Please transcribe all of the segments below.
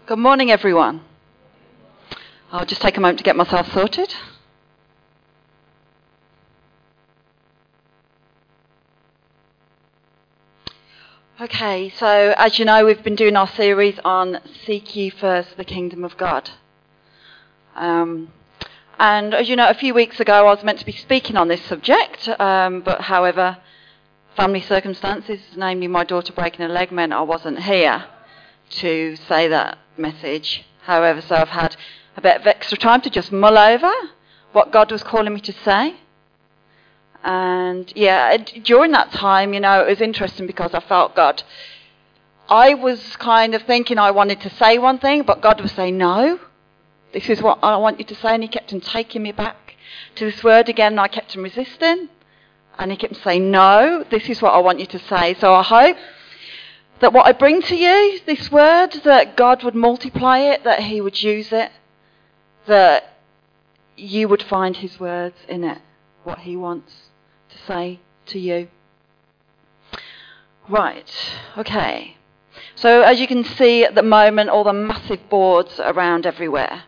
Good morning, everyone. I'll just take a moment to get myself sorted. Okay, so as you know, we've been doing our series on Seek Ye First the Kingdom of God. And as you know, a few weeks ago I was meant to be speaking on this subject, but however, family circumstances, namely my daughter breaking her leg, meant I wasn't here to say that message. However, so I've had a bit of extra time to just mull over what God was calling me to say. And during that time, it was interesting because I felt God. I was kind of thinking I wanted to say one thing, but God was saying, no, this is what I want you to say. And he kept on taking me back to this word again, and I kept on resisting. And he kept saying, no, this is what I want you to say. So I hope that what I bring to you, this word, that God would multiply it, that he would use it, that you would find his words in it, what he wants to say to you. Right, okay. So as you can see at the moment, all the massive boards around everywhere.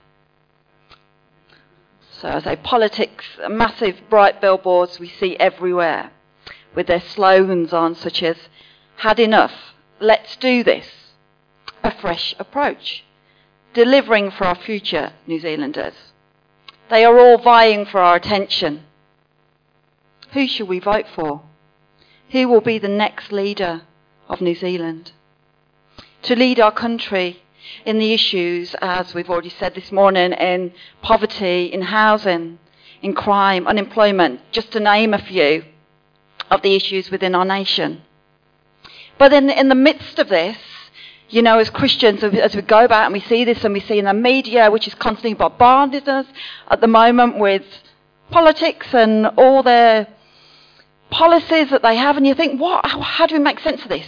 So I say politics, massive bright billboards we see everywhere with their slogans on, such as, had enough, let's do this, a fresh approach, delivering for our future New Zealanders. They are all vying for our attention. Who should we vote for? Who will be the next leader of New Zealand? To lead our country in the issues, as we've already said this morning, in poverty, in housing, in crime, unemployment, just to name a few of the issues within our nation. But in the midst of this, as Christians, as we go about and we see this and we see in the media, which is constantly bombarding us at the moment with politics and all their policies that they have, and you think, how do we make sense of this?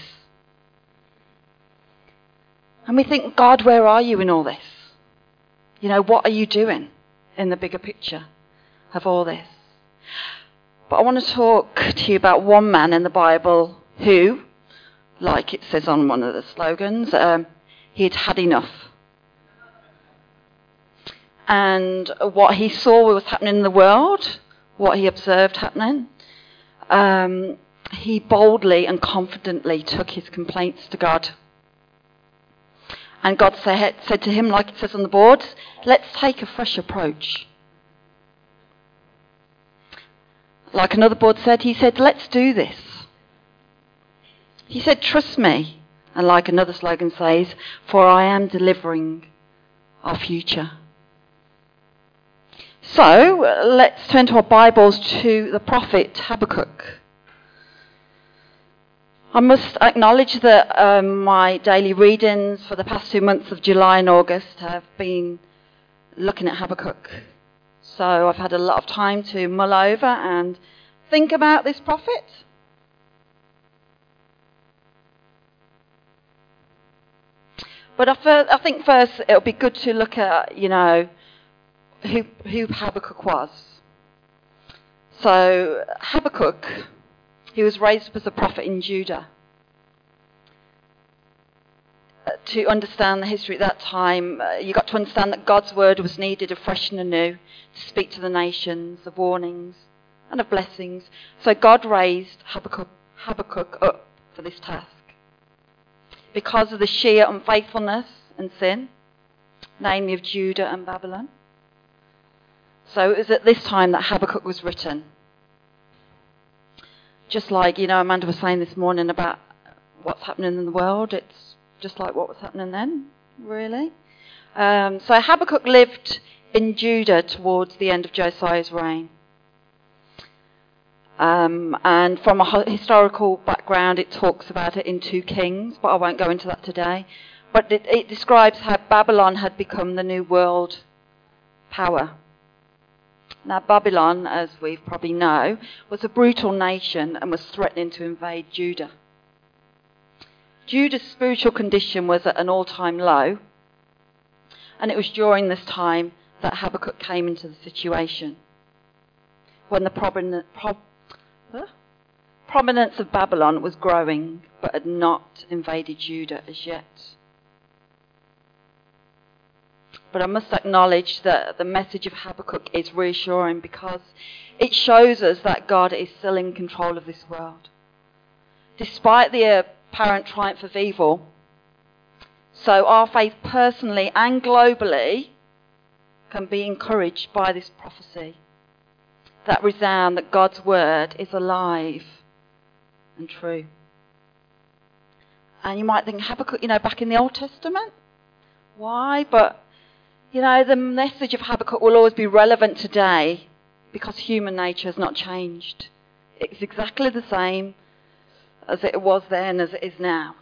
And we think, God, where are you in all this? What are you doing in the bigger picture of all this? But I want to talk to you about one man in the Bible who, like it says on one of the slogans, he had had enough. And what he saw was happening in the world, what he observed happening, he boldly and confidently took his complaints to God. And God said to him, like it says on the boards, let's take a fresh approach. Like another board said, he said, let's do this. He said, trust me. And like another slogan says, for I am delivering our future. So let's turn to our Bibles to the prophet Habakkuk. I must acknowledge that my daily readings for the past 2 months of July and August have been looking at Habakkuk. So I've had a lot of time to mull over and think about this prophet. But I think first it'll be good to look at, who Habakkuk was. So Habakkuk, he was raised up as a prophet in Judah. To understand the history at that time, you got to understand that God's word was needed afresh and anew to speak to the nations of warnings and of blessings. So God raised Habakkuk up for this task. Because of the sheer unfaithfulness and sin, namely of Judah and Babylon. So it was at this time that Habakkuk was written. Just like, Amanda was saying this morning about what's happening in the world, it's just like what was happening then, really. So Habakkuk lived in Judah towards the end of Josiah's reign. And from a historical background, it talks about it in 2 Kings, but I won't go into that today. But it describes how Babylon had become the new world power. Now, Babylon, as we probably know, was a brutal nation and was threatening to invade Judah. Judah's spiritual condition was at an all-time low, and it was during this time that Habakkuk came into the situation, when the prominence of Babylon was growing, but had not invaded Judah as yet. But I must acknowledge that the message of Habakkuk is reassuring because it shows us that God is still in control of this world. Despite the apparent triumph of evil, so our faith personally and globally can be encouraged by this prophecy that resound that God's word is alive and true. And you might think, Habakkuk, back in the Old Testament? Why? But, the message of Habakkuk will always be relevant today because human nature has not changed. It's exactly the same as it was then as it is now.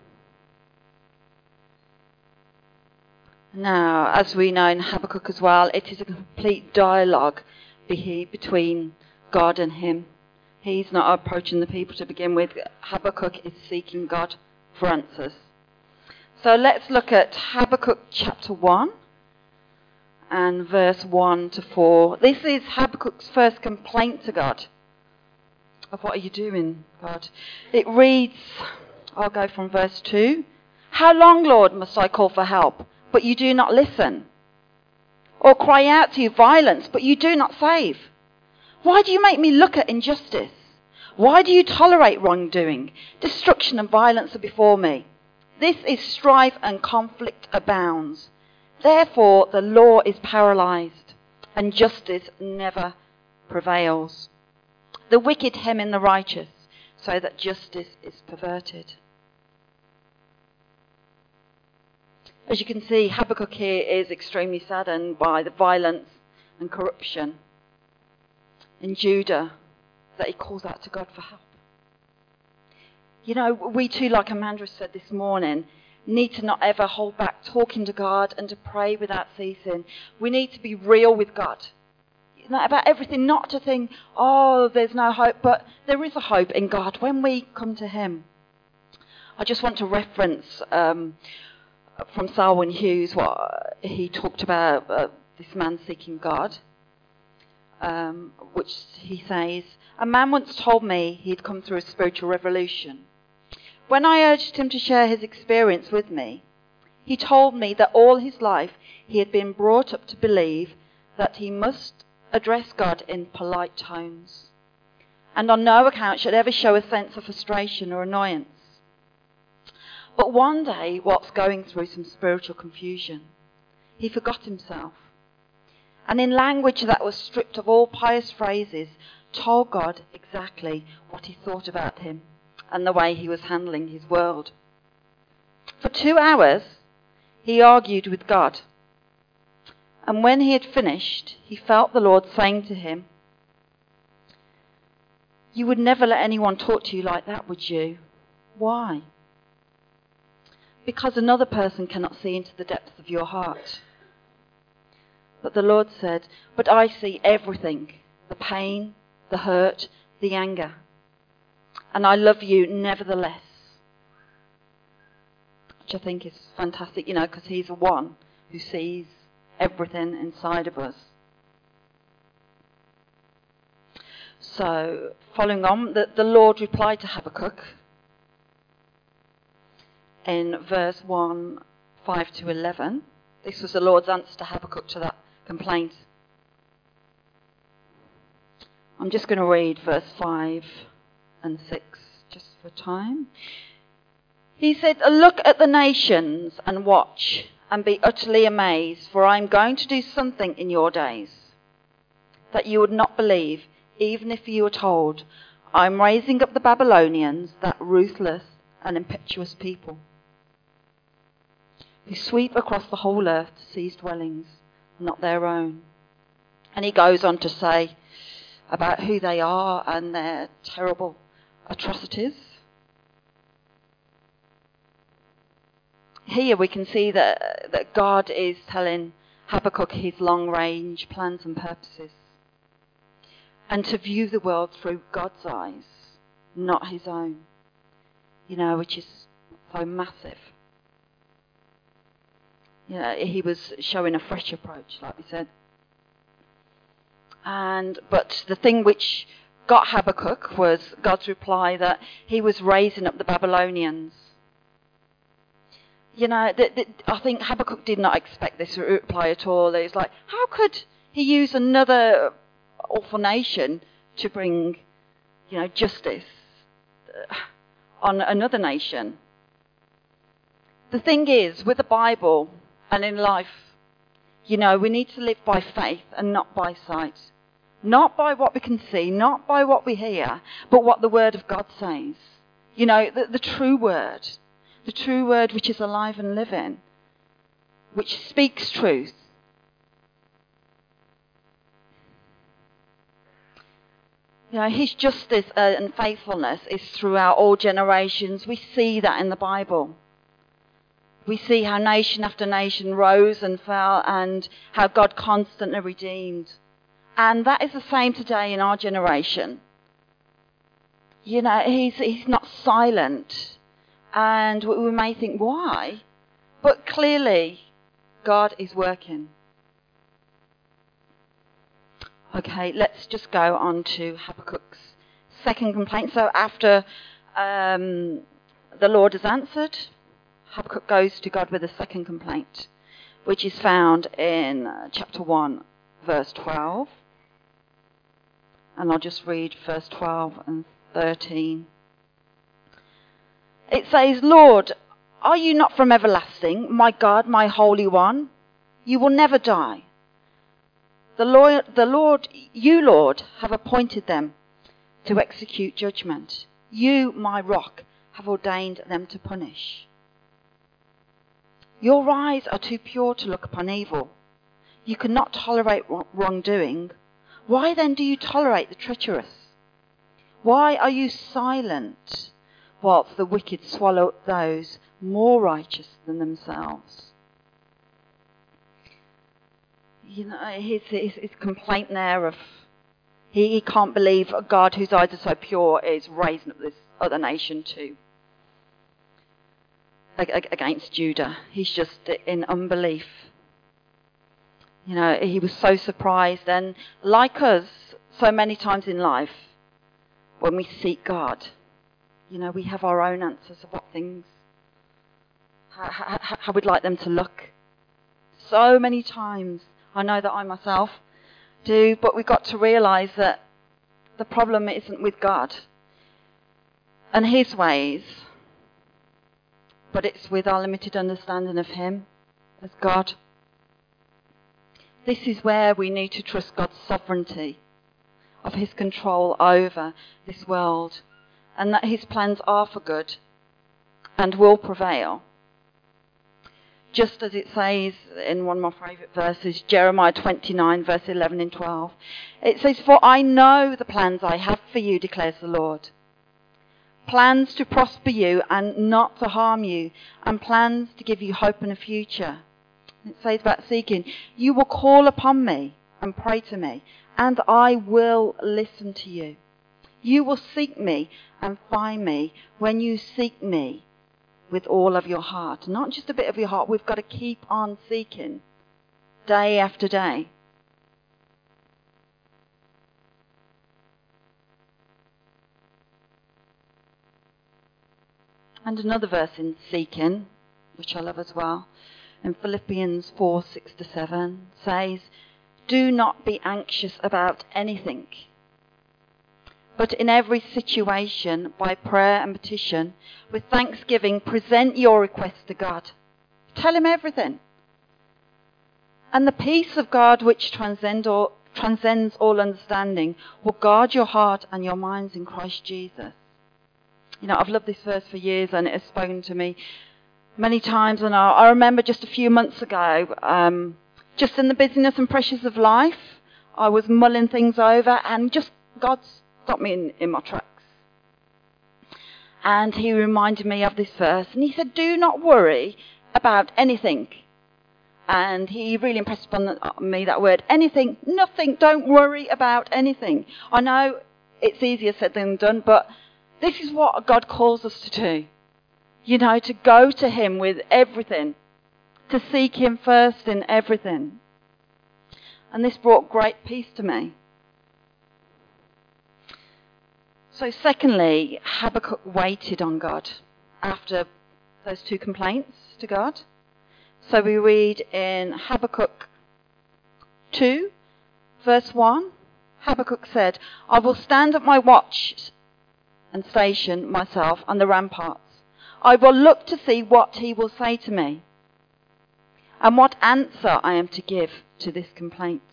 Now, as we know in Habakkuk as well, it is a complete dialogue between God and him. He's not approaching the people to begin with. Habakkuk is seeking God for answers. So let's look at Habakkuk chapter 1 and verse 1 to 4. This is Habakkuk's first complaint to God. Of what are you doing, God? It reads, I'll go from verse 2. How long, Lord, must I call for help, but you do not listen? Or cry out to you violence, but you do not save? Why do you make me look at injustice? Why do you tolerate wrongdoing? Destruction and violence are before me. This is strife and conflict abounds. Therefore the law is paralyzed, and justice never prevails. The wicked hem in the righteous, so that justice is perverted. As you can see, Habakkuk here is extremely saddened by the violence and corruption in Judah, that he calls out to God for help. We too, like Amanda said this morning, need to not ever hold back talking to God and to pray without ceasing. We need to be real with God. About everything, not to think, there's no hope, but there is a hope in God when we come to him. I just want to reference from Selwyn Hughes what he talked about this man seeking God, which he says, a man once told me he'd come through a spiritual revolution. When I urged him to share his experience with me, he told me that all his life he had been brought up to believe that he must address God in polite tones, and on no account should ever show a sense of frustration or annoyance. But one day, whilst going through some spiritual confusion, he forgot himself, and in language that was stripped of all pious phrases, told God exactly what he thought about him and the way he was handling his world. For 2 hours, he argued with God. And when he had finished, he felt the Lord saying to him, you would never let anyone talk to you like that, would you? Why? Because another person cannot see into the depths of your heart. But the Lord said, but I see everything, the pain, the hurt, the anger. And I love you nevertheless. Which I think is fantastic, because he's the one who sees everything inside of us. So, following on, the Lord replied to Habakkuk in verse 1, 5 to 11. This was the Lord's answer to Habakkuk to that complaint. I'm just going to read verse 5 and 6 just for time. He said, look at the nations and watch and be utterly amazed, for I am going to do something in your days that you would not believe, even if you were told. I am raising up the Babylonians, that ruthless and impetuous people, who sweep across the whole earth to seize dwellings, not their own. And he goes on to say about who they are and their terrible atrocities. Here we can see that God is telling Habakkuk his long-range plans and purposes, and to view the world through God's eyes, not his own, which is so massive. He was showing a fresh approach, like we said. But the thing which got Habakkuk was God's reply that he was raising up the Babylonians. I think Habakkuk did not expect this reply at all. It's like, how could he use another awful nation to bring, justice on another nation? The thing is, with the Bible and in life, we need to live by faith and not by sight. Not by what we can see, not by what we hear, but what the Word of God says. The true Word. The true Word which is alive and living, which speaks truth. His justice and faithfulness is throughout all generations. We see that in the Bible. We see how nation after nation rose and fell and how God constantly redeemed. And that is the same today in our generation. He's not silent. And we may think, why? But clearly, God is working. Okay, let's just go on to Habakkuk's second complaint. So after the Lord has answered, Habakkuk goes to God with a second complaint, which is found in chapter 1, verse 12. And I'll just read verse 12 and 13. It says, Lord, are you not from everlasting, my God, my Holy One? You will never die. You, Lord, have appointed them to execute judgment. You, my rock, have ordained them to punish. Your eyes are too pure to look upon evil. You cannot tolerate wrongdoing. Why then do you tolerate the treacherous? Why are you silent whilst the wicked swallow those more righteous than themselves? His complaint there of he can't believe a God whose eyes are so pure is raising up this other nation too against Judah. He's just in unbelief. He was so surprised, and like us, so many times in life, when we seek God, we have our own answers of what things, how we'd like them to look. So many times, I know that I myself do, but we've got to realise that the problem isn't with God and His ways, but it's with our limited understanding of Him as God. This is where we need to trust God's sovereignty, of His control over this world, and that His plans are for good and will prevail. Just as it says in one of my favourite verses, Jeremiah 29, verse 11 and 12. It says, For I know the plans I have for you, declares the Lord. Plans to prosper you and not to harm you, and plans to give you hope and a future. It says about seeking, you will call upon me and pray to me, and I will listen to you. You will seek me and find me when you seek me with all of your heart. Not just a bit of your heart. We've got to keep on seeking day after day. And another verse in seeking, which I love as well, in Philippians 4, 6-7, says, Do not be anxious about anything, but in every situation, by prayer and petition, with thanksgiving, present your requests to God. Tell Him everything. And the peace of God, which transcends all understanding, will guard your heart and your minds in Christ Jesus. I've loved this verse for years, and it has spoken to me many times. And I remember just a few months ago, just in the busyness and pressures of life, I was mulling things over, and just God stopped me in my tracks. And He reminded me of this verse, and He said, do not worry about anything. And He really impressed upon me that word, anything, nothing, don't worry about anything. I know it's easier said than done, but this is what God calls us to do. To go to Him with everything, to seek Him first in everything. And this brought great peace to me. So secondly, Habakkuk waited on God after those two complaints to God. So we read in Habakkuk 2, verse 1, Habakkuk said, I will stand at my watch and station myself on the ramparts. I will look to see what he will say to me and what answer I am to give to this complaint.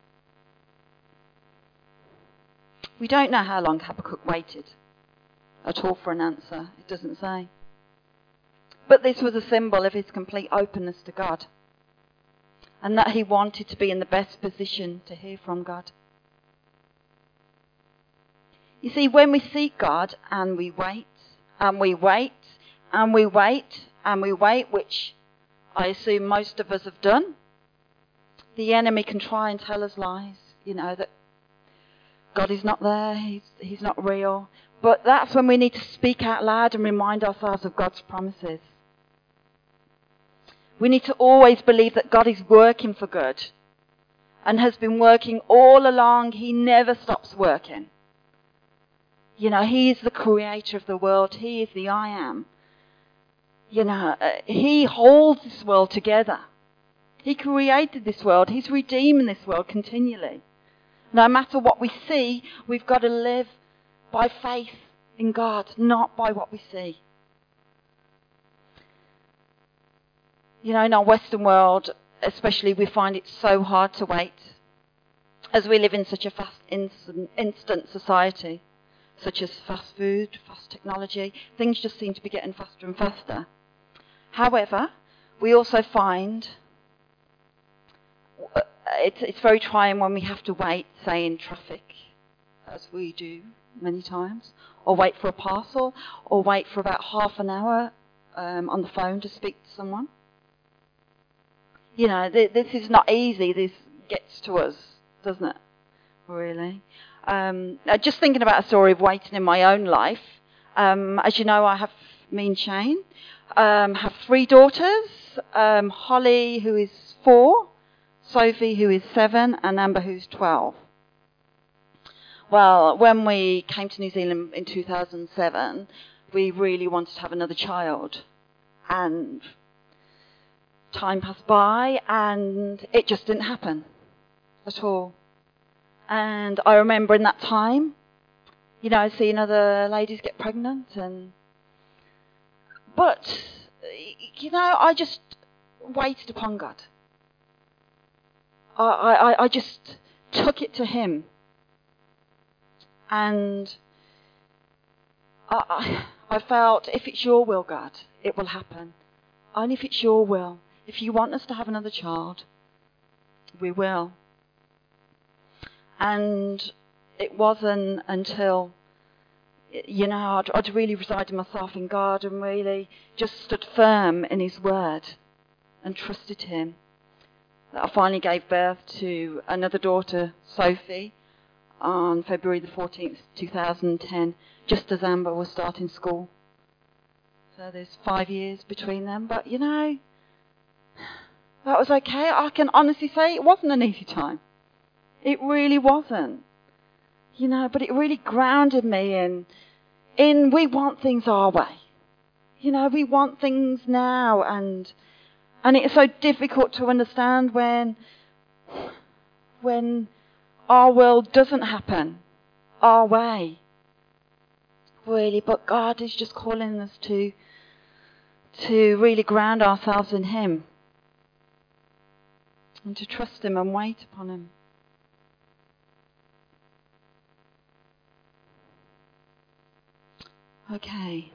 We don't know how long Habakkuk waited at all for an answer. It doesn't say. But this was a symbol of his complete openness to God, and that he wanted to be in the best position to hear from God. You see, when we seek God and we wait, and we wait, and we wait, and we wait, which I assume most of us have done, the enemy can try and tell us lies, that God is not there, he's not real. But that's when we need to speak out loud and remind ourselves of God's promises. We need to always believe that God is working for good and has been working all along. He never stops working. He is the creator of the world. He is the I am. He holds this world together. He created this world. He's redeeming this world continually. No matter what we see, we've got to live by faith in God, not by what we see. In our Western world, especially, we find it so hard to wait, as we live in such a fast, instant society, such as fast food, fast technology. Things just seem to be getting faster and faster. However, we also find it's very trying when we have to wait, say, in traffic, as we do many times, or wait for a parcel, or wait for about half an hour on the phone to speak to someone. This is not easy. This gets to us, doesn't it? Really. Just thinking about a story of waiting in my own life. As you know, I have me and Shane have 3 daughters. Holly, who is 4, Sophie, who is 7, and Amber, who's 12. Well, when we came to New Zealand in 2007, we really wanted to have another child. And time passed by and it just didn't happen at all. And I remember in that time, seeing other ladies get pregnant, but I just waited upon God. I just took it to him. And I felt, if it's your will, God, it will happen. And if it's your will, if you want us to have another child, we will. And it wasn't until, I'd really resided myself in God and really just stood firm in his word and trusted him, that I finally gave birth to another daughter, Sophie, on February the 14th, 2010, just as Amber was starting school. So there's 5 years between them. But, that was okay. I can honestly say it wasn't an easy time. It really wasn't. But it really grounded me in we want things our way. We want things now. And it's so difficult to understand when our world doesn't happen our way. Really, but God is just calling us to really ground ourselves in him and to trust him and wait upon him. Okay.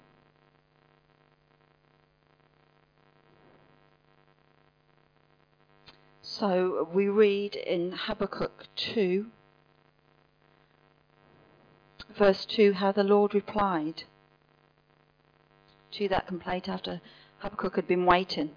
So we read in Habakkuk 2, verse 2, how the Lord replied to that complaint after Habakkuk had been waiting.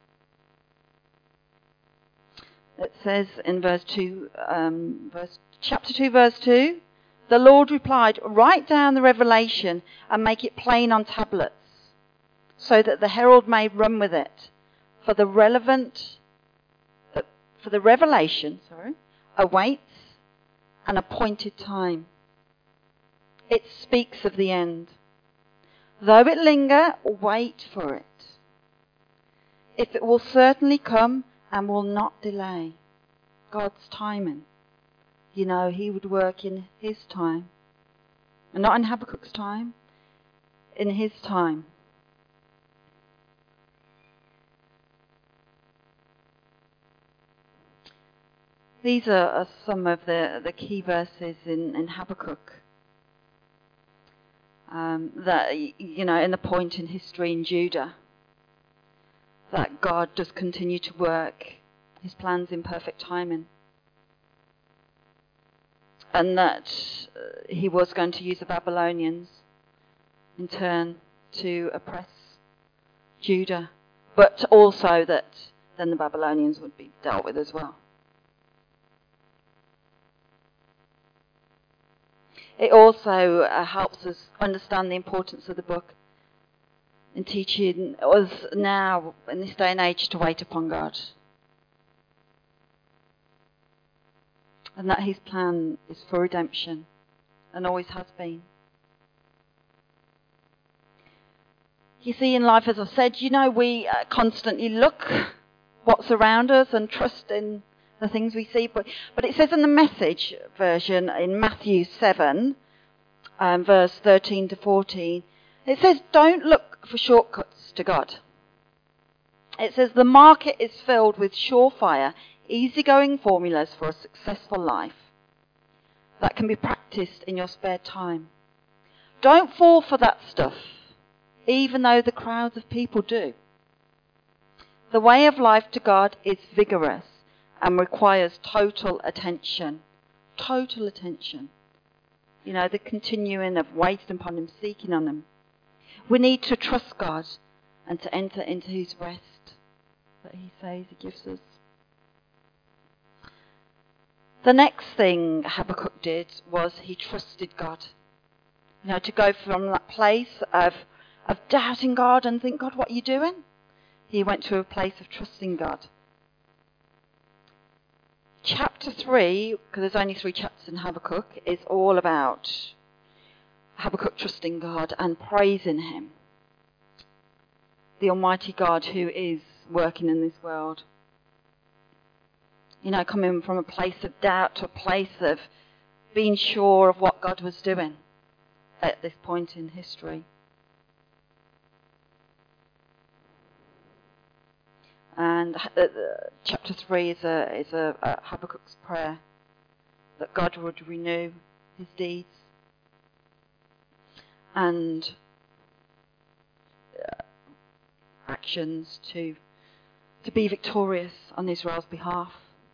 It says in chapter 2, verse 2, the Lord replied, write down the revelation and make it plain on tablets, so that the herald may run with it. For the revelation awaits an appointed time. It speaks of the end. Though it linger, wait for it. If it will certainly come and will not delay. God's timing. You know, he would work in his time. And not in Habakkuk's time. In his time. These are some of the key verses in Habakkuk. That, you know, in the point in history in Judah. That God does continue to work his plans in perfect timing. And that he was going to use the Babylonians in turn to oppress Judah. But also that then the Babylonians would be dealt with as well. It also helps us understand the importance of the book in teaching us now, in this day and age, to wait upon God. And that his plan is for redemption, and always has been. You see, in life, as I said, you know, we constantly look what's around us and trust in the things we see. But it says in the Message version in Matthew 7, verse 13 to 14, it says, don't look for shortcuts to God. It says, the market is filled with surefire, easygoing formulas for a successful life that can be practiced in your spare time. Don't fall for that stuff, even though the crowds of people do. The way of life to God is vigorous and requires total attention. Total attention. You know, the continuing of waiting upon him, seeking on him. We need to trust God and to enter into his rest that he says he gives us. The next thing Habakkuk did was he trusted God. You know, to go from that place of doubting God and think, God, what are you doing? He went to a place of trusting God. Chapter 3, because there's only 3 chapters in Habakkuk, is all about Habakkuk trusting God and praising him. The Almighty God who is working in this world. You know, coming from a place of doubt to a place of being sure of what God was doing at this point in history. And chapter 3 is a Habakkuk's prayer that God would renew his deeds and actions to be victorious on Israel's behalf.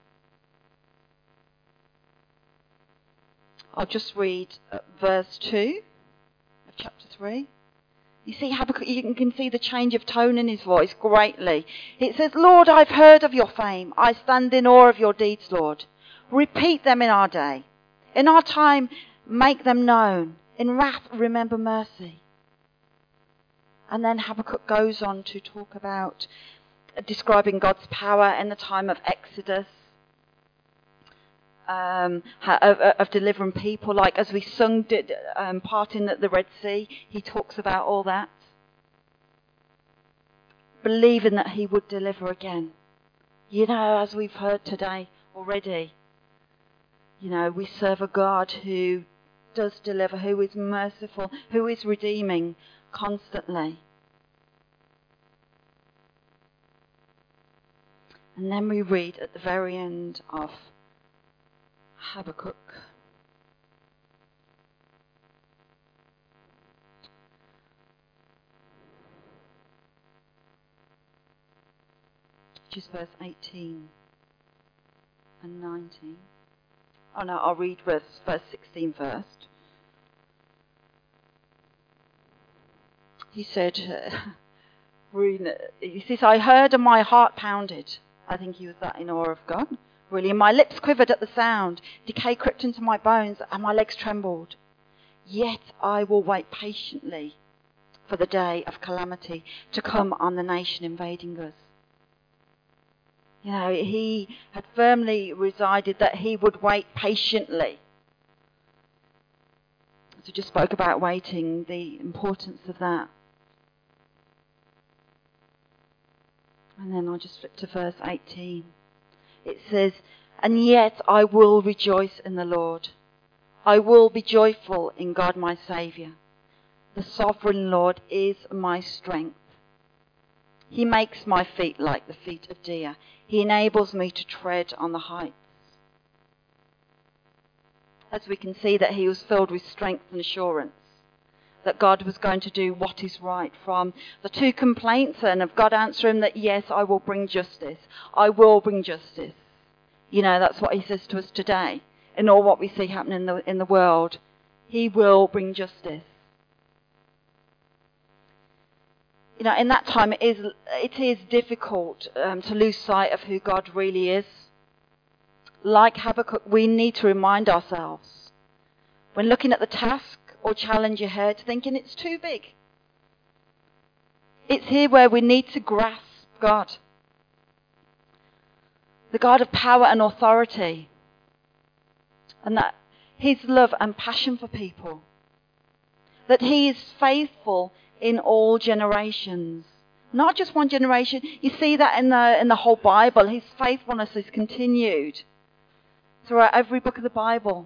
I'll just read verse 2 of chapter 3. You see, Habakkuk, you can see the change of tone in his voice greatly. It says, Lord, I've heard of your fame. I stand in awe of your deeds, Lord. Repeat them in our day. In our time, make them known. In wrath, remember mercy. And then Habakkuk goes on to talk about describing God's power in the time of Exodus, of delivering people, like as we sung parting at the Red Sea, he talks about all that. Believing that he would deliver again. You know, as we've heard today already, you know, we serve a God who does deliver, who is merciful, who is redeeming constantly. And then we read at the very end of Habakkuk. Which is verse 18 and 19. Oh no, I'll read verse 16 first. He said, he says, I heard and my heart pounded. I think he was that in awe of God. Really, my lips quivered at the sound. Decay crept into my bones and my legs trembled. Yet I will wait patiently for the day of calamity to come on the nation invading us. You know, he had firmly resided that he would wait patiently. As we just spoke about waiting, the importance of that. And then I'll just flip to verse 18. It says, "And yet I will rejoice in the Lord. I will be joyful in God my Saviour. The sovereign Lord is my strength. He makes my feet like the feet of deer. He enables me to tread on the heights." As we can see that he was filled with strength and assurance that God was going to do what is right, from the 2 complaints then of God answering that, yes, I will bring justice. I will bring justice. You know, that's what he says to us today. In all what we see happening in the world, he will bring justice. You know, in that time it is difficult to lose sight of who God really is. Like Habakkuk, we need to remind ourselves, when looking at the task or challenge ahead, thinking it's too big. It's here where we need to grasp God. The God of power and authority. And that his love and passion for people. That he is faithful in all generations. Not just one generation. You see that in the whole Bible. His faithfulness is continued throughout every book of the Bible.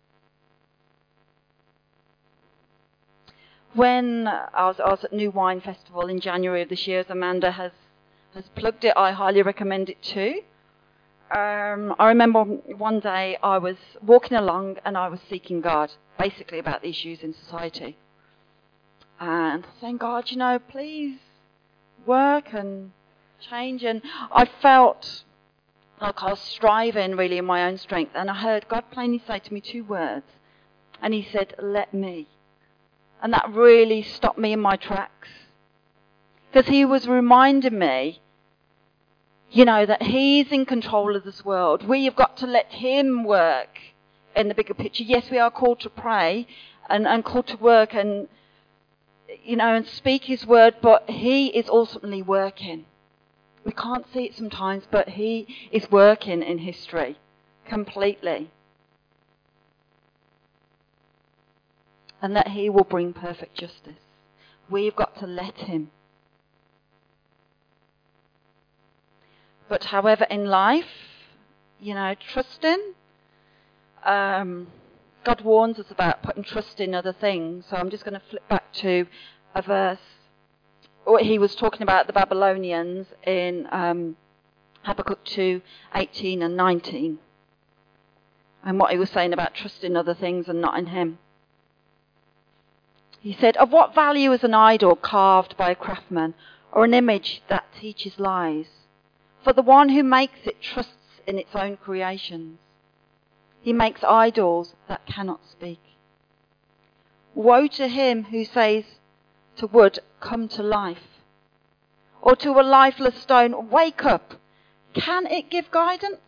When I was at New Wine Festival in January of this year, as Amanda has plugged it, I highly recommend it too. I remember one day I was walking along and I was seeking God, basically about the issues in society. And saying, God, you know, please work and change. And I felt like I was striving really in my own strength. And I heard God plainly say to me 2 words. And he said, "Let me." And that really stopped me in my tracks. Because he was reminding me, you know, that he's in control of this world. We have got to let him work in the bigger picture. Yes, we are called to pray and called to work and, you know, and speak his word, but he is ultimately working. We can't see it sometimes, but he is working in history completely. And that he will bring perfect justice. We've got to let him. But however, in life, you know, trusting, God warns us about putting trust in other things. So I'm just going to flip back to a verse. He was talking about the Babylonians in Habakkuk 2:18 and 19. And what he was saying about trusting other things and not in him. He said, "Of what value is an idol carved by a craftsman, or an image that teaches lies? For the one who makes it trusts in its own creations. He makes idols that cannot speak. Woe to him who says to wood, 'Come to life,' or to a lifeless stone, 'Wake up.' Can it give guidance?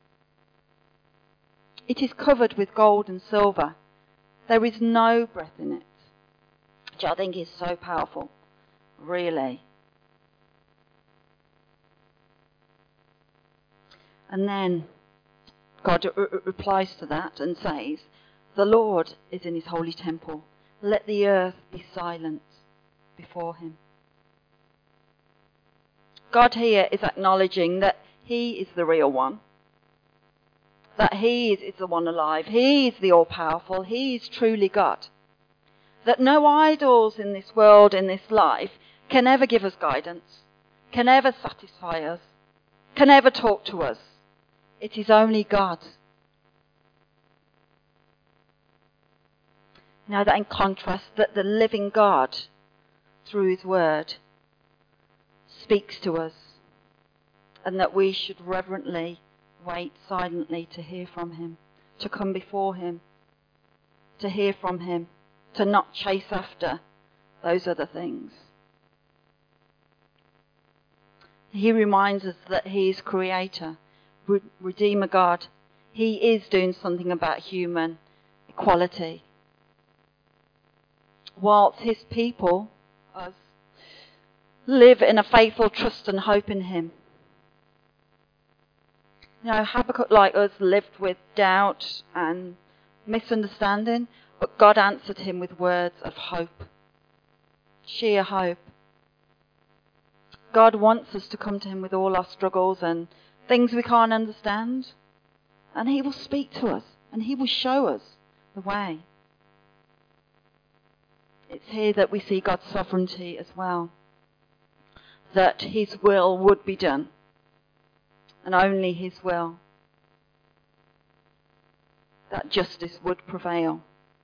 It is covered with gold and silver. There is no breath in it." Which I think is so powerful, really. And then God replies to that and says, "The Lord is in his holy temple. Let the earth be silent before him." God here is acknowledging that he is the real one. That he is the one alive. He is the all-powerful. He is truly God. That no idols in this world, in this life, can ever give us guidance, can ever satisfy us, can ever talk to us. It is only God. Now that in contrast, that the living God, through his word, speaks to us, and that we should reverently wait silently to hear from him, to come before him, to hear from him, to not chase after those other things. He reminds us that he is creator, Redeemer God. He is doing something about human equality. Whilst his people, us, live in a faithful trust and hope in him. You know, Habakkuk, like us, lived with doubt and misunderstanding. But God answered him with words of hope. Sheer hope. God wants us to come to him with all our struggles and things we can't understand. And he will speak to us and he will show us the way. It's here that we see God's sovereignty as well. That his will would be done. And only his will. That justice would prevail.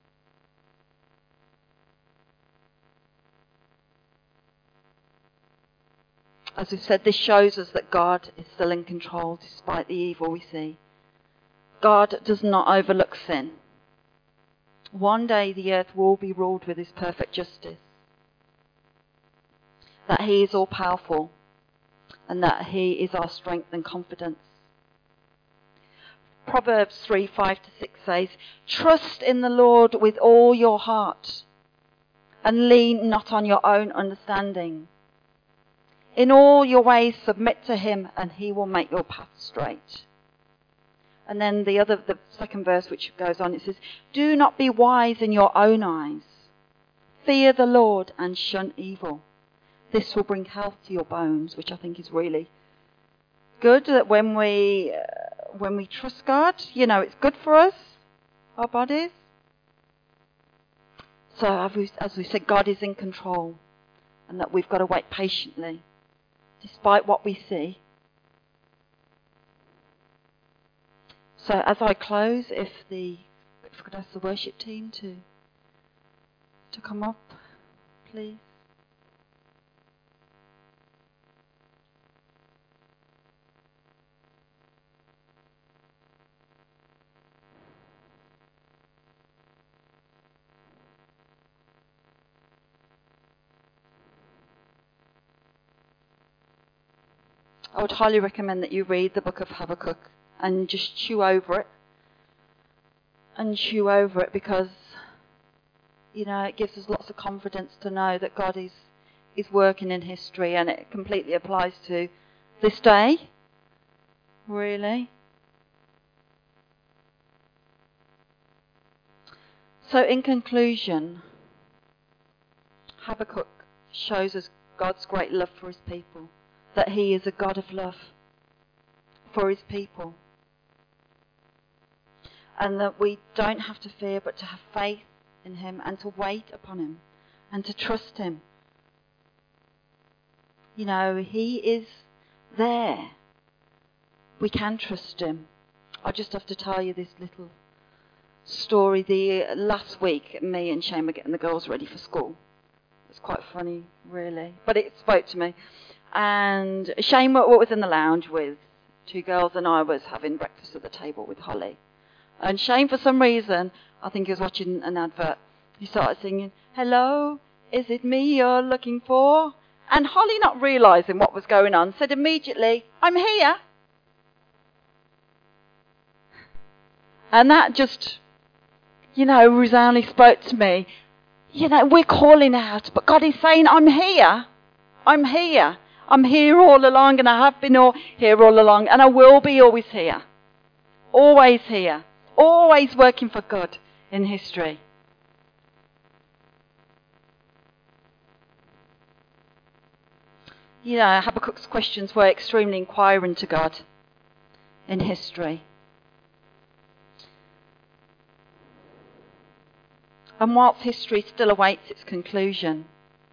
As we've said, this shows us that God is still in control despite the evil we see. God does not overlook sin. One day the earth will be ruled with his perfect justice. That he is all powerful and that he is our strength and confidence. Proverbs 3:5-6 says, "Trust in the Lord with all your heart and lean not on your own understanding. In all your ways submit to him and he will make your path straight." And then the second verse which goes on, it says, "Do not be wise in your own eyes. Fear the Lord and shun evil. This will bring health to your bones," which I think is really good. That when we trust God, it's good for us, our bodies. So as we said, God is in control, and that we've got to wait patiently, despite what we see. So as I close, if I could ask the worship team to come up, please. I would highly recommend that you read the book of Habakkuk and just chew over it. And chew over it because, it gives us lots of confidence to know that God is working in history, and it completely applies to this day. Really. So in conclusion, Habakkuk shows us God's great love for his people. That he is a God of love for his people. And that we don't have to fear but to have faith in him and to wait upon him and to trust him. He is there. We can trust him. I just have to tell you this little story. Last week, me and Shane were getting the girls ready for school. It's quite funny, really. But it spoke to me. And Shane was in the lounge with two girls, and I was having breakfast at the table with Holly. And Shane, for some reason, I think he was watching an advert, he started singing, "Hello, is it me you're looking for?" And Holly, not realising what was going on, said immediately, "I'm here." And that just, resoundingly spoke to me. We're calling out, but God is saying, "I'm here. I'm here. I'm here all along, and I have been here all along, and I will be always here. Always here. Always working for good in history." Habakkuk's questions were extremely inquiring to God in history. And whilst history still awaits its conclusion,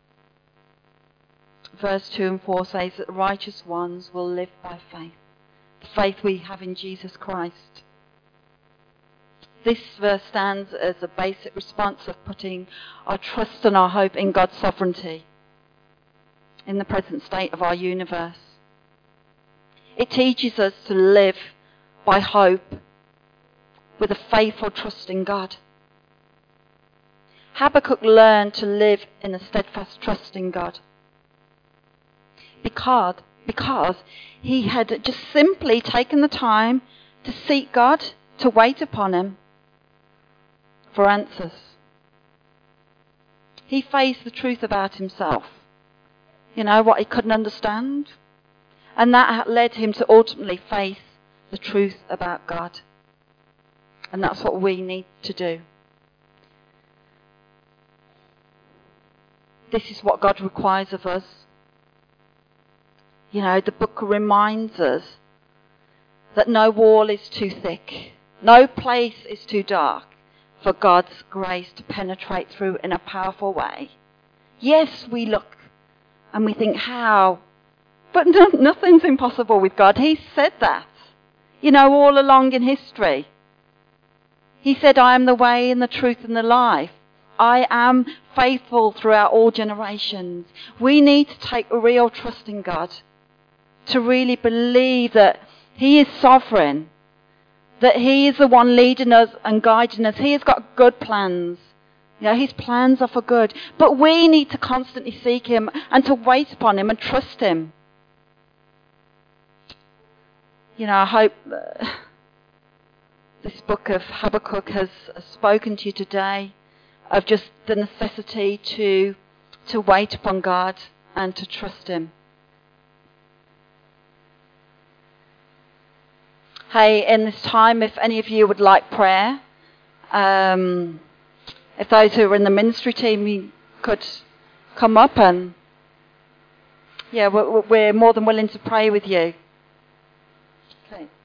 verse 2 and 4 says that the righteous ones will live by faith. The faith we have in Jesus Christ. This verse stands as a basic response of putting our trust and our hope in God's sovereignty in the present state of our universe. It teaches us to live by hope with a faithful trust in God. Habakkuk learned to live in a steadfast trust in God because he had just simply taken the time to seek God, to wait upon him for answers. He faced the truth about himself, what he couldn't understand, and that led him to ultimately face the truth about God. And that's what we need to do. this is what God requires of us. You know, the book reminds us that no wall is too thick, no place is too dark for God's grace to penetrate through in a powerful way. Yes, we look and we think, how? But nothing's impossible with God. He said that, you know, all along in history. He said, I am the way and the truth and the life. I am faithful throughout all generations. We need to take a real trust in God, to really believe that He is sovereign, that He is the one leading us and guiding us. He has got good plans. You know, His plans are for good. But we need to constantly seek Him and to wait upon Him and trust Him. You know, I hope this book of Habakkuk has spoken to you today of just the necessity to wait upon God and to trust Him. Hey, in this time, if any of you would like prayer, if those who are in the ministry team, you could come up and, yeah, we're more than willing to pray with you. Okay.